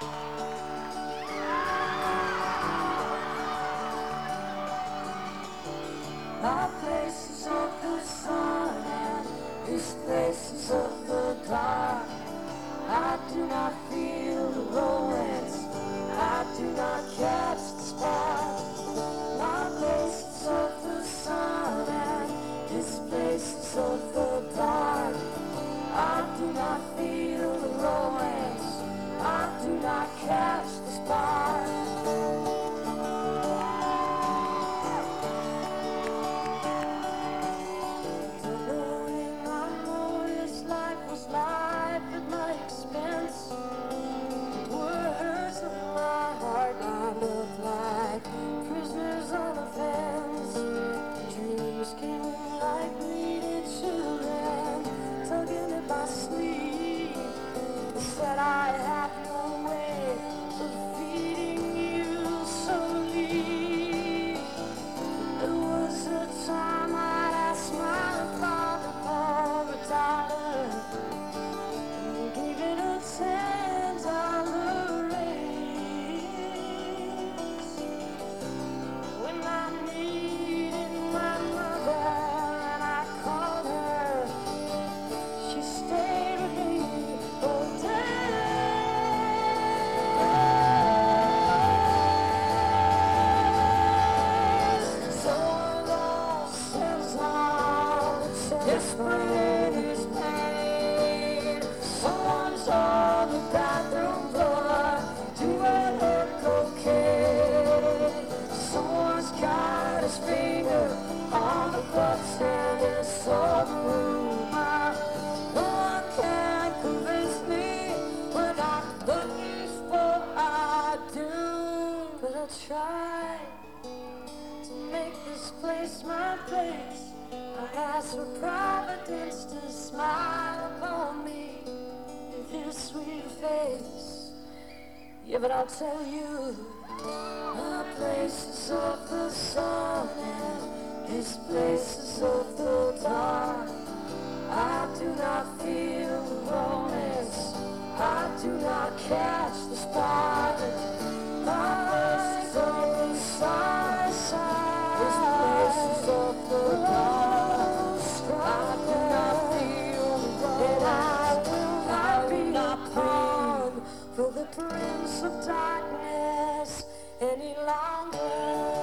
My place is of the sun and this place is of the dark. I do not feel the romance, I do not catch the spark. My place is of the sun and this place is of the dark. I do not feel the romance, I do not catch the spark. Said I have no way of feeding you slowly. There was a time I'd ask my father for a dollar and gave it a $10 raise. When I needed my mother and I called her, she stayed with me all day. Desperate is pain. Someone's on the bathroom floor doing her cocaine. Someone's got his finger on the button in some room. No one can convince me we're not looking for our doom. But I'll try to make this place my place. I ask for Providence to smile upon me with his sweet face. Yeah, but I'll tell you, my place is of the sun and this place is of the dark. I do not feel the romance, I do not catch the spark. My place is of the sun, this place is of the dark. I do not feel that I will not be a pawn for the Prince of Darkness any longer.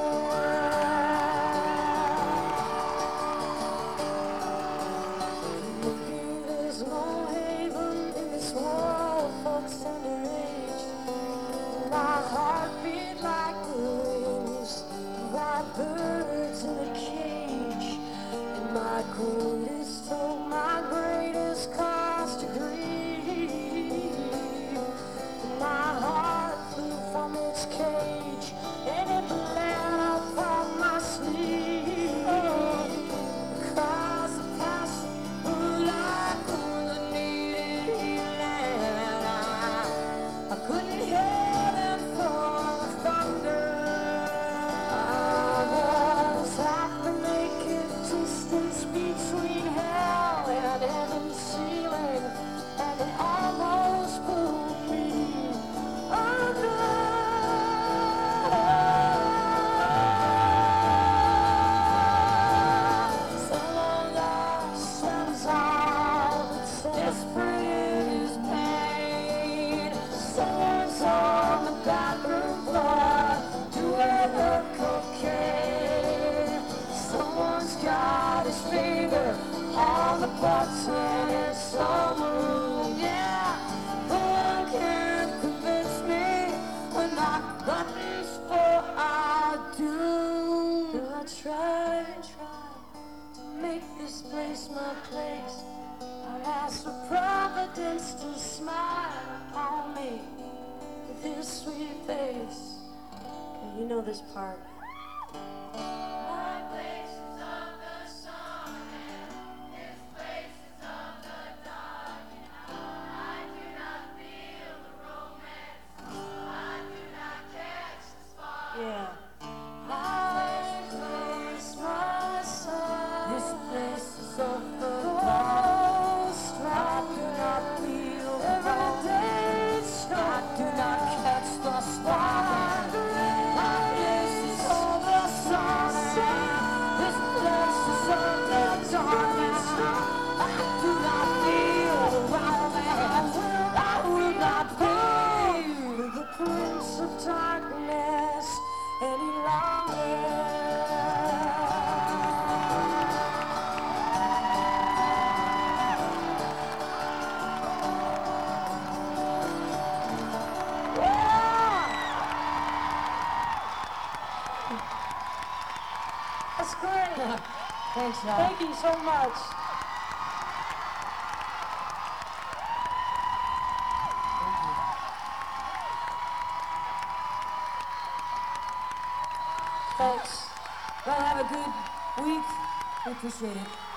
There's no haven in this world for the tender age. My heart beat like the wings of white birds in a cage. My coolest hope, my greatest cause to grieve. My heart flew from its cage and it bled out from my sleeve. The cries of passion were like the needed healing. I couldn't hear them for the thunder. I was half the naked distance between hell and heaven's ceiling, and it almost pulled me under. Someone lost and all desperate in his pain. Someone's on the bathroom floor doing her cocaine. Someone's got his finger on the button in some room. Yeah, no one can convince me we're not buttons for our doom. I try to make this place my place. I ask for Providence to smile upon me with his sweet face. Okay, you know this part. My place is of the sun and this place is of the dark. I do not feel the romance, I do not catch the spark. Yeah. My place, my sun, this place is of the dark. I do not feel the romance, I do not catch Thanks, y'all. Thank you so much. Thanks. Well, have a good week. We appreciate it.